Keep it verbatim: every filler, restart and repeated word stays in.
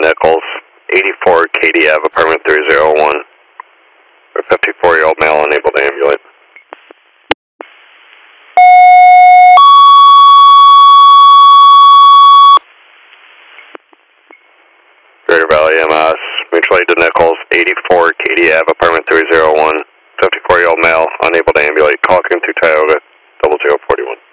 Nichols, eighty-four Katy Ave, apartment three oh one. A fifty-four-year-old male unable to ambulate. Greater Valley M S, mutual aid to Nichols, eighty-four Katy Ave, apartment three oh one. fifty-four-year-old male unable to ambulate. Call King to Tioga, double zero forty-one.